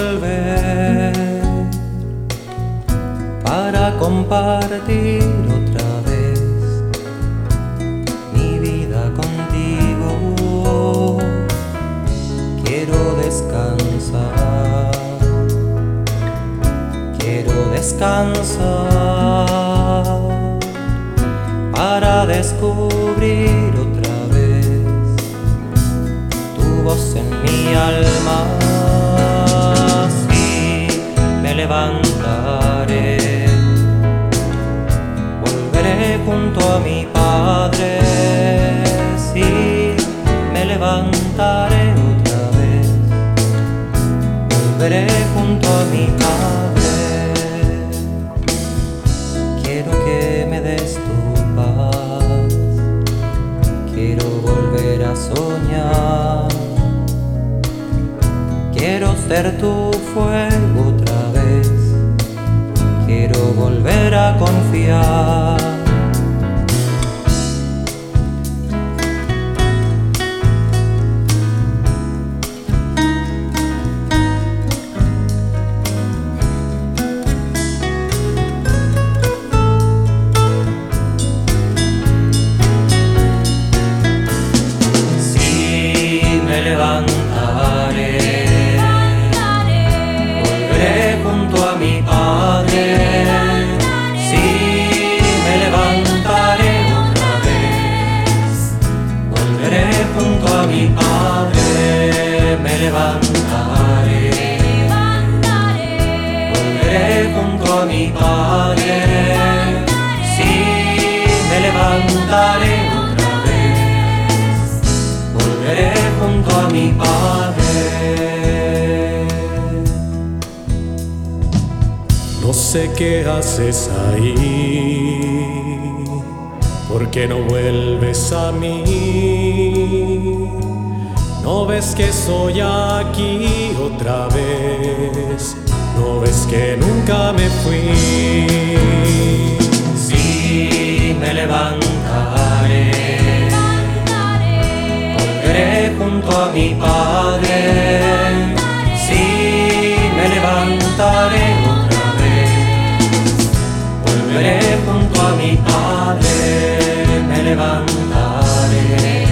volver para compartir otra vez mi vida contigo. Quiero descansar, quiero descansar para descubrir otra vez tu voz en mi alma. Sí, me levantaré, volveré junto a mi Padre. Sí, me levantaré otra vez, volveré junto a mi Padre. Quiero que me des tu paz, quiero volver a soñar, quiero ser tu fuego otra vez, quiero volver a confiar. Me levantaré, volveré junto a mi Padre. Sí, me levantaré otra vez, volveré junto a mi Padre. Me levantaré, volveré junto a mi Padre. Sí, me levantaré otra vez, volveré junto a mi Padre. No sé qué haces ahí, ¿por qué no vuelves a mí? ¿No ves que soy aquí otra vez? ¿No ves que nunca me fui? Sí, me levantaré, volveré junto a mi Padre. Sí, me levantaré otra vez, volveré junto a mi Padre. Me levantaré,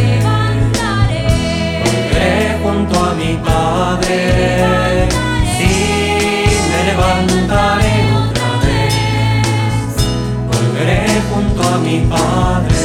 volveré junto a mi Padre. Sí, me levantaré otra vez, volveré junto a mi Padre.